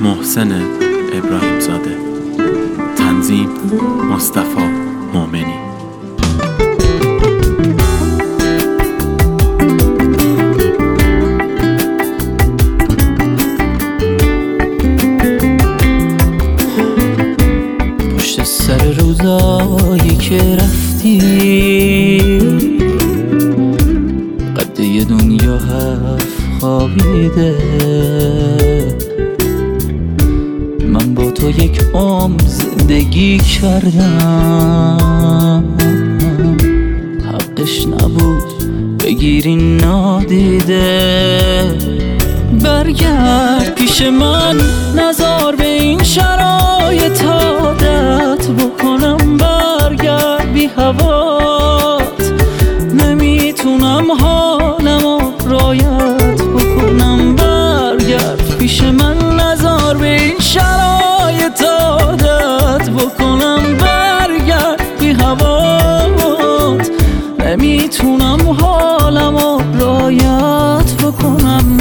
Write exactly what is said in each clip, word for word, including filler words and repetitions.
محسن ابراهیم زاده. تنظیم مصطفی مومنی. پشت سر روزایی که رفتی قد یه دنیا حرف خوابیده، من با تو یک عمر زندگی کردم، حقش نبود بگیری نادیده. برگرد پیش من، نزار به این شرایط عادت بکنم، برگرد بی هوات نمیتونم حالمو رعایت بکنم. برگرد پیش من، نزار به این شرایط عادت بکنم، برگرد بی هوات نمیتونم حالمو رعایت بکنم.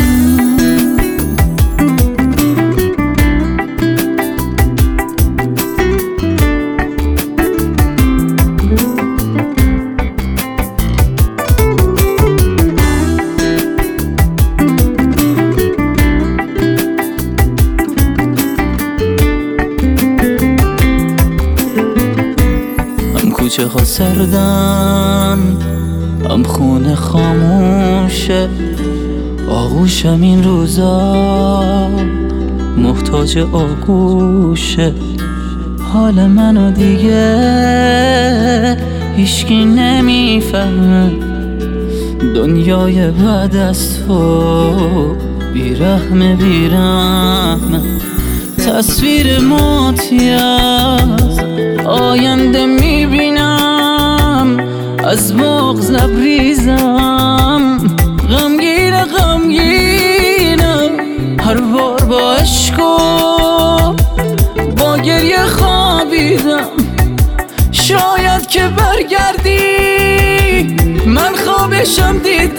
کوچه ها سردن، هم خونه خاموشه، آغوشم این روزا محتاج آغوشه. حال منو دیگه هیچکی نمیفهمه، دنیای بعد از تو بیرحمه بیرحمه. تصویر ماتی از آینده میبینم، از بغض لبریزم، غمگین غمگینم، هر بار با عشق و با گریه خوابیدم. شاید که برگردی من خوابشم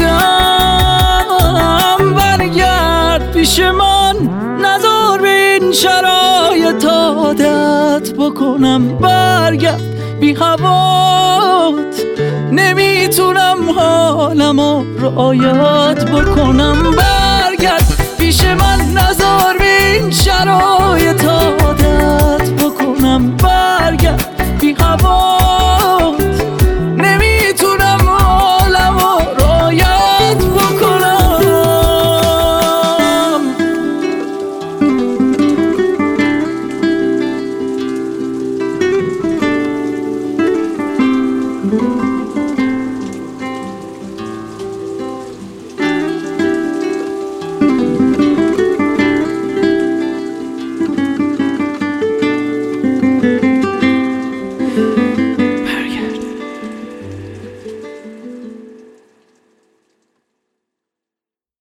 دیدم، برگرد پیش من، نزار به این شرایط عادت بکنم. برگرد بی هوات نمیتونم حالمو رعایت بکنم. برگرد پیش من، نزار به این شرایط عادت بکنم، برگرد بی هوات